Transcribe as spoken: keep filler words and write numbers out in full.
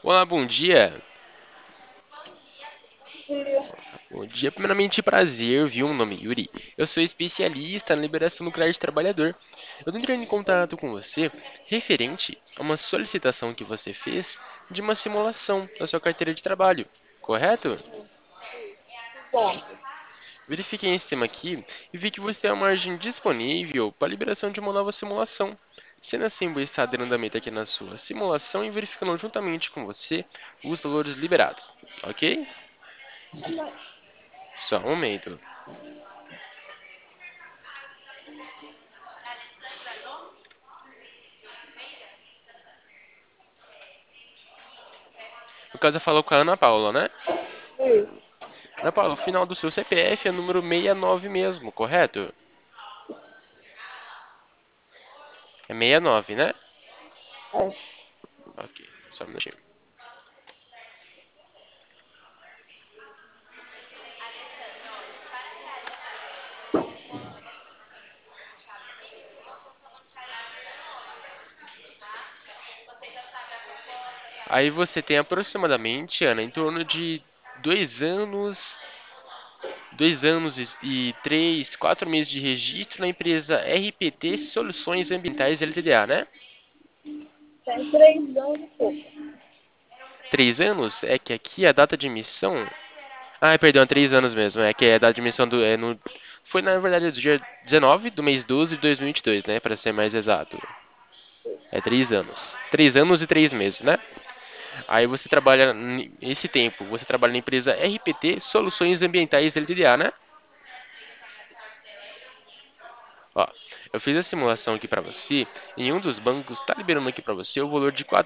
Olá, bom dia. Dia. Bom dia, primeiramente prazer, viu? Meu nome é Yuri. Eu sou especialista na liberação nuclear de trabalhador. Eu tô entrando em contato com você referente a uma solicitação que você fez de uma simulação da sua carteira de trabalho, correto? Exato. Verifiquei em cima aqui e vi que você tem uma margem disponível para a liberação de uma nova simulação. Sendo assim, vou estar dando andamento aqui na sua simulação e verificando juntamente com você os valores liberados, ok? Mas, Só um momento. No caso, eu falo com a Ana Paula, né? isso. Ana Paula, o final do seu C P F é número sessenta e nove mesmo, correto? É sessenta e nove, né? É. Ok, só um minutinho. Aí você tem aproximadamente, Ana, em torno de dois anos, dois anos e e três, quatro meses de registro na empresa R P T Soluções Ambientais L T D A, né? Tem três anos e pouco. Três anos? É que aqui a data de emissão. Ah, perdão, é três anos mesmo. É que é a data de emissão do. É no... Foi na verdade do dia dezenove do mês doze de dois mil e vinte e dois, né? Para ser mais exato. É três anos. Três anos e três meses, né? Aí você trabalha nesse tempo, você trabalha na empresa R P T Soluções Ambientais L T D A, né? Ó, eu fiz a simulação aqui para você. Em um dos bancos está liberando aqui para você o valor de